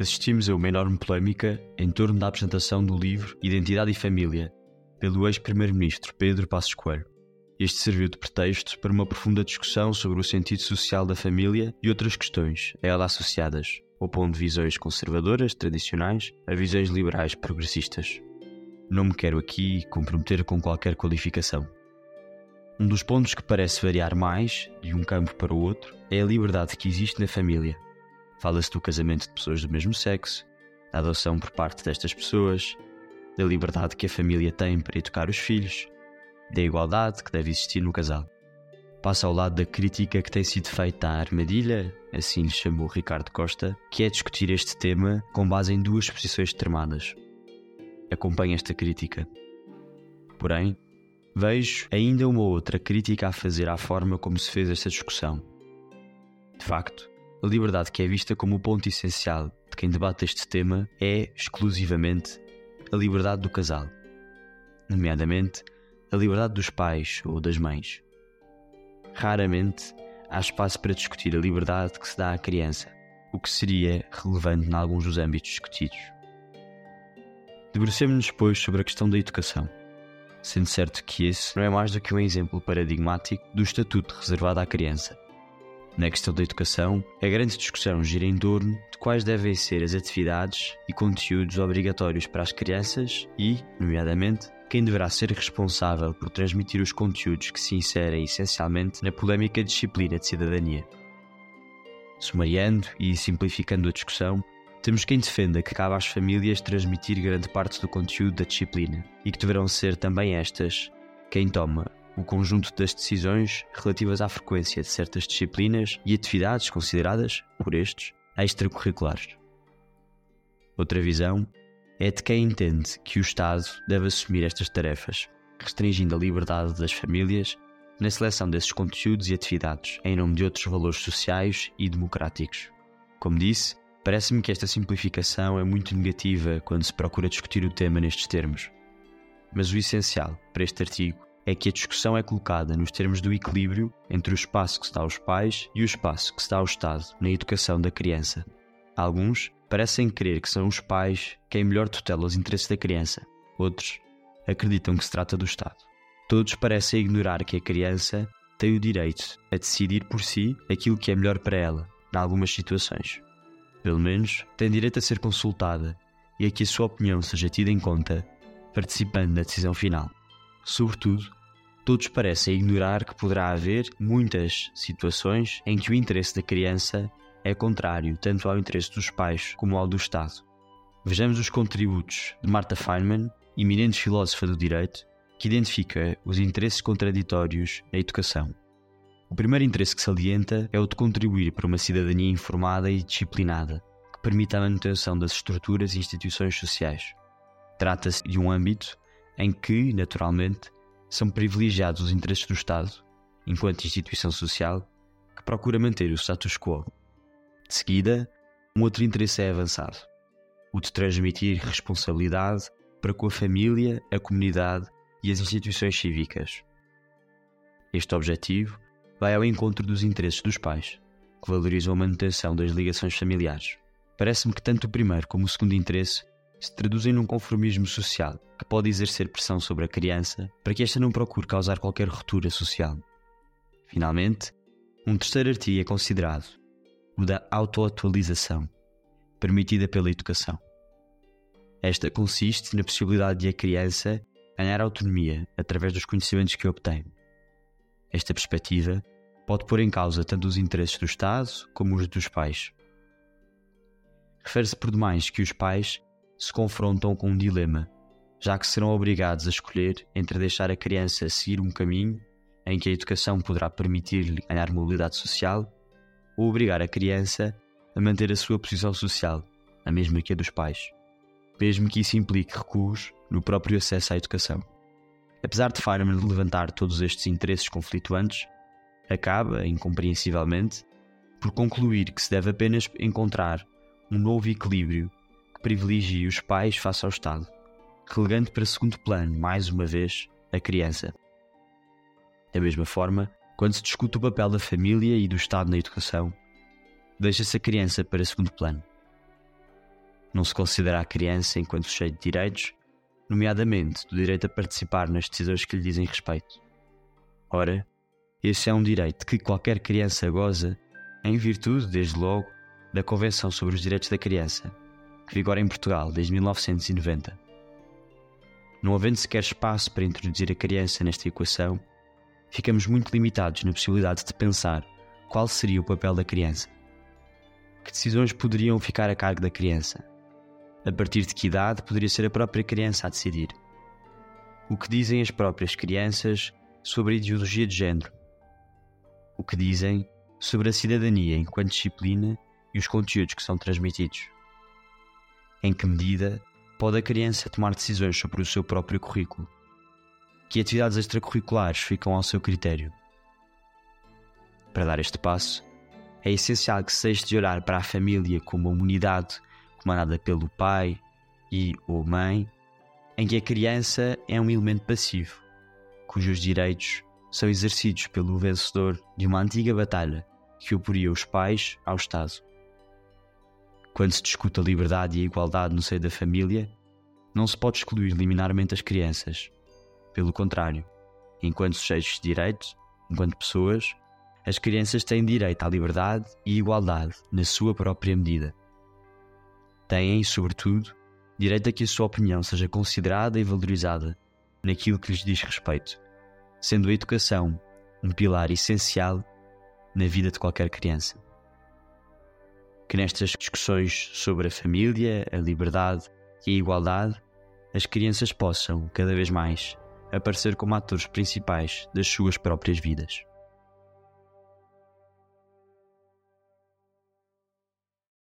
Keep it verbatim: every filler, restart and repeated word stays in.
assistimos a uma enorme polémica em torno da apresentação do livro Identidade e Família, pelo ex-primeiro-ministro Pedro Passos Coelho. Este serviu de pretexto para uma profunda discussão sobre o sentido social da família e outras questões a ela associadas, opondo visões conservadoras tradicionais a visões liberais progressistas. Não me quero aqui comprometer com qualquer qualificação. Um dos pontos que parece variar mais de um campo para o outro é a liberdade que existe na família. Fala-se do casamento de pessoas do mesmo sexo, da adoção por parte destas pessoas, da liberdade que a família tem para educar os filhos, da igualdade que deve existir no casal. Passa ao lado da crítica que tem sido feita à armadilha, assim lhe chamou Ricardo Costa, que é discutir este tema com base em duas posições extremadas. Acompanho esta crítica. Porém, vejo ainda uma outra crítica a fazer à forma como se fez esta discussão. De facto, a liberdade que é vista como o ponto essencial de quem debate este tema é, exclusivamente, a liberdade do casal, nomeadamente a liberdade dos pais ou das mães. Raramente há espaço para discutir a liberdade que se dá à criança, o que seria relevante em alguns dos âmbitos discutidos. Debrucemos-nos, pois, sobre a questão da educação, sendo certo que esse não é mais do que um exemplo paradigmático do estatuto reservado à criança. Na questão da educação, a grande discussão gira em torno de quais devem ser as atividades e conteúdos obrigatórios para as crianças e, nomeadamente, quem deverá ser responsável por transmitir os conteúdos que se inserem essencialmente na polémica disciplina de cidadania. Sumariando e simplificando a discussão, temos quem defenda que cabe às famílias transmitir grande parte do conteúdo da disciplina e que deverão ser também estas quem toma o conjunto das decisões relativas à frequência de certas disciplinas e atividades consideradas, por estes, extracurriculares. Outra visão é de quem entende que o Estado deve assumir estas tarefas, restringindo a liberdade das famílias na seleção desses conteúdos e atividades, em nome de outros valores sociais e democráticos. Como disse, parece-me que esta simplificação é muito negativa quando se procura discutir o tema nestes termos. Mas o essencial para este artigo é que a discussão é colocada nos termos do equilíbrio entre o espaço que se dá aos pais e o espaço que se dá ao Estado na educação da criança. Alguns parecem crer que são os pais quem melhor tutela os interesses da criança. Outros acreditam que se trata do Estado. Todos parecem ignorar que a criança tem o direito a decidir por si aquilo que é melhor para ela, em algumas situações. Pelo menos, tem direito a ser consultada e a que a sua opinião seja tida em conta, participando na decisão final. Sobretudo, todos parecem ignorar que poderá haver muitas situações em que o interesse da criança é contrário tanto ao interesse dos pais como ao do Estado. Vejamos os contributos de Marta Feynman, eminente filósofa do direito, que identifica os interesses contraditórios na educação. O primeiro interesse que salienta é o de contribuir para uma cidadania informada e disciplinada, que permita a manutenção das estruturas e instituições sociais. Trata-se de um âmbito em que, naturalmente, são privilegiados os interesses do Estado, enquanto instituição social, que procura manter o status quo. De seguida, um outro interesse é avançado, o de transmitir responsabilidade para com a família, a comunidade e as instituições cívicas. Este objetivo vai ao encontro dos interesses dos pais, que valorizam a manutenção das ligações familiares. Parece-me que tanto o primeiro como o segundo interesse se traduzem num conformismo social que pode exercer pressão sobre a criança para que esta não procure causar qualquer ruptura social. Finalmente, um terceiro artigo é considerado o da autoatualização, permitida pela educação. Esta consiste na possibilidade de a criança ganhar autonomia através dos conhecimentos que obtém. Esta perspectiva pode pôr em causa tanto os interesses do Estado como os dos pais. Refere-se por demais que os pais se confrontam com um dilema, já que serão obrigados a escolher entre deixar a criança seguir um caminho em que a educação poderá permitir-lhe ganhar mobilidade social ou obrigar a criança a manter a sua posição social, a mesma que a dos pais, mesmo que isso implique recuos no próprio acesso à educação. Apesar de Feynman levantar todos estes interesses conflituantes, acaba, incompreensivelmente, por concluir que se deve apenas encontrar um novo equilíbrio que privilegie os pais face ao Estado, relegando para segundo plano, mais uma vez, a criança. Da mesma forma, quando se discute o papel da família e do Estado na educação, deixa-se a criança para segundo plano. Não se considera a criança enquanto sujeito de direitos, nomeadamente do direito a participar nas decisões que lhe dizem respeito. Ora, esse é um direito que qualquer criança goza em virtude, desde logo, da Convenção sobre os Direitos da Criança, que vigora em Portugal desde mil novecentos e noventa. Não havendo sequer espaço para introduzir a criança nesta equação, ficamos muito limitados na possibilidade de pensar qual seria o papel da criança. Que decisões poderiam ficar a cargo da criança? A partir de que idade poderia ser a própria criança a decidir? O que dizem as próprias crianças sobre a ideologia de género? O que dizem sobre a cidadania enquanto disciplina e os conteúdos que são transmitidos? Em que medida pode a criança tomar decisões sobre o seu próprio currículo? Que atividades extracurriculares ficam ao seu critério? Para dar este passo, é essencial que se deixe de olhar para a família como uma unidade comandada pelo pai e ou mãe, em que a criança é um elemento passivo, cujos direitos são exercidos pelo vencedor de uma antiga batalha que oporia os pais ao Estado. Quando se discute a liberdade e a igualdade no seio da família, não se pode excluir liminarmente as crianças. Pelo contrário, enquanto sujeitos de direitos, enquanto pessoas, as crianças têm direito à liberdade e igualdade na sua própria medida. Têm, sobretudo, direito a que a sua opinião seja considerada e valorizada naquilo que lhes diz respeito, sendo a educação um pilar essencial na vida de qualquer criança. Que nestas discussões sobre a família, a liberdade e a igualdade, as crianças possam, cada vez mais, aparecer como atores principais das suas próprias vidas.